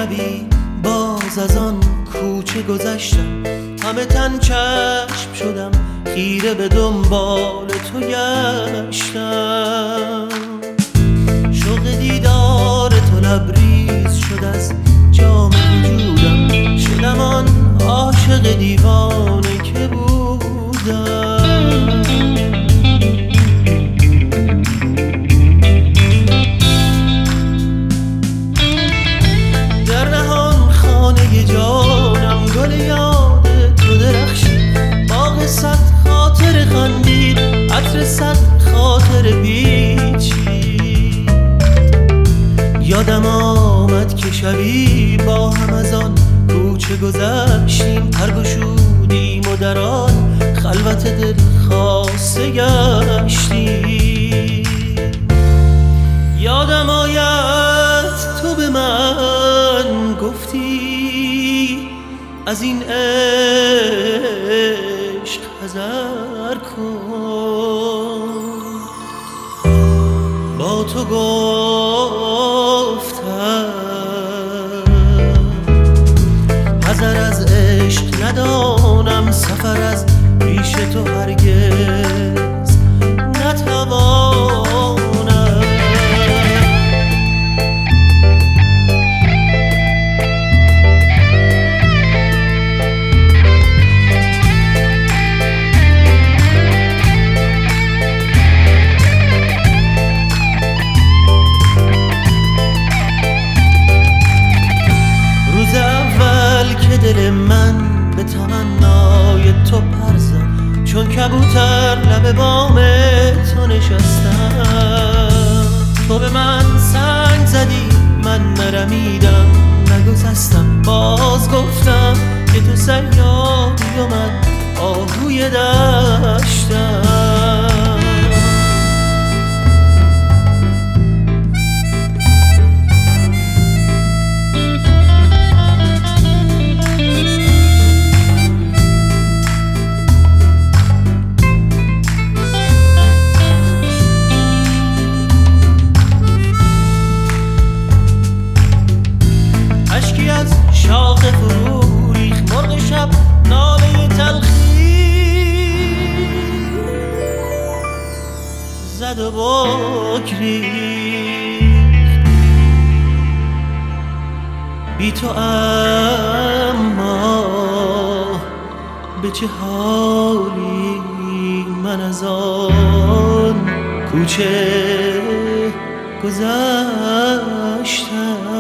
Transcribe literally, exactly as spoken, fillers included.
شبی باز از آن کوچه گذشتم، همه تن چشم شدم، خیره به دنبال تو گشتم. شوق دیدار تو لبریز شد از جام وجودم، شدم آن عاشق دیوانه که بودم. در نهان خانه جانم گل یاد تو درخشید، باغ صد خاطر خندید، عطر صد خاطر پیچید. یادم آمد که شبی با هم از آن کوچه گذشتیم، پر گشودیم و در آن خلوت دل خاصه گشتیم. یادم آید تو به من گفتی از این عشق حذر کن، با تو گفتم حذر از عشق ندانم، سفر از پیش تو هرگز نتوانم. روز اول که دل من به تمنای تو پر زد، چون کبوتر لب بام تو نشستم. تو به من سنگ زدی، من نرمیدم نگسستم، باز گفتم که تو صیادی و من آهوی دشتم. شاخ فرو ریخ، مرغ شب ناله تلخی زد و بگریخت. بی تو اما به چه حالی من از آن کوچه گذشتم.